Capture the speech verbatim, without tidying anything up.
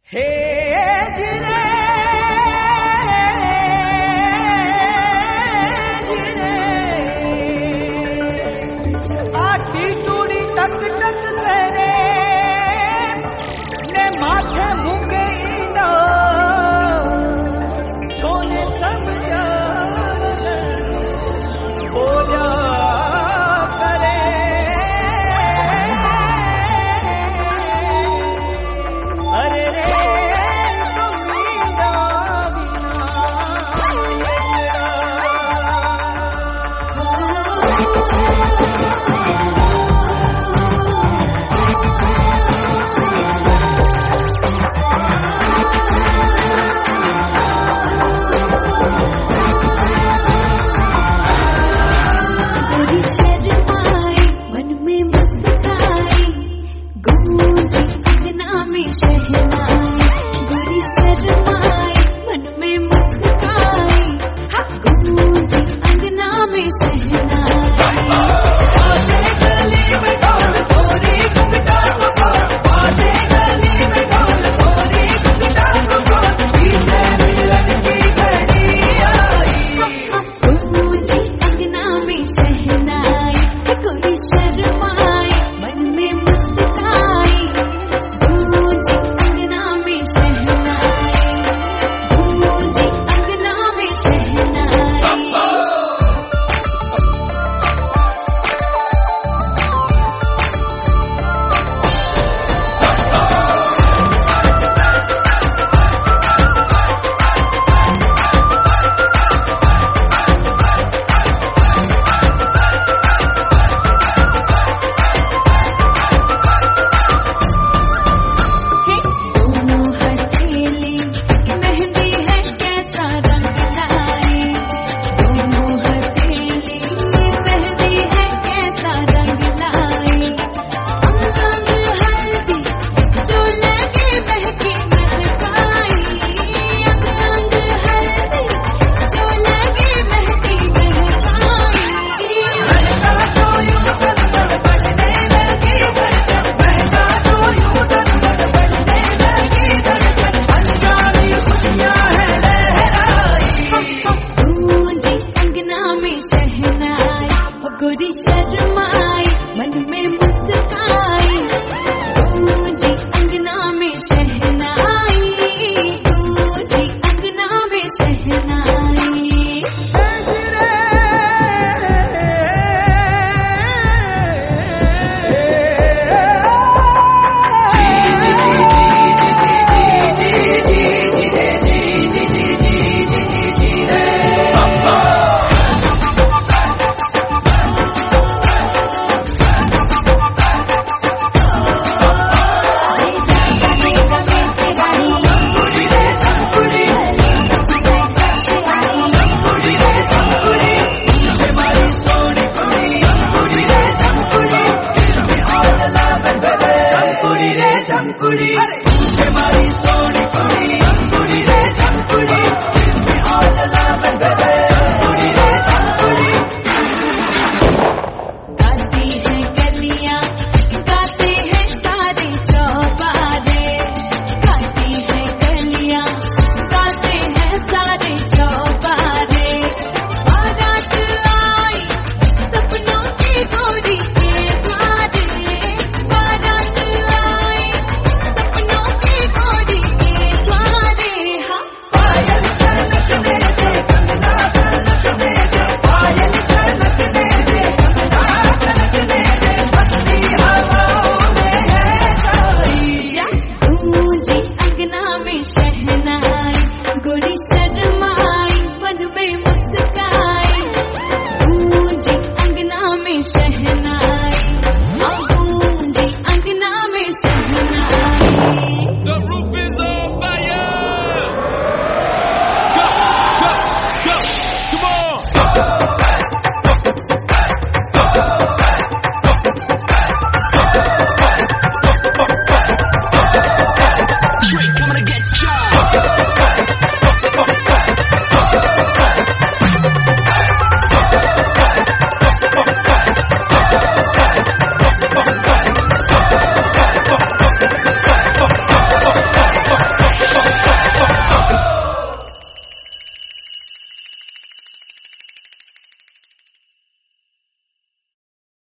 हे जिरे जिरे आटी टूड़ी टक टक करे ने माथे मुके इंडो छोने समझा बोझा करे अरे रे गोरी शर्माई मन में मुस्काई गूंजी अंगना में शहनाई गूंजी अंगना में शहनाई झंकुड़ी हमारी सोनी कुड़ी झंकुड़ी रे झंकुड़ी इसमें आज लावन गए झंकुड़ी रे झंकुड़ी गाती है गलियां गाते हैं सारे चौबारे गाती है गलियां गाते हैं सारे चौबारे बारात आई सपनों की गोरी के द्वारे बारात आई सपनों की गोरी के द्वारे हाँ पायल छलकने दे कंगना छलकने दे पायल छलकने दे कंगना छलकने दे बसती हवाओं में है साई गूंजी अंगना में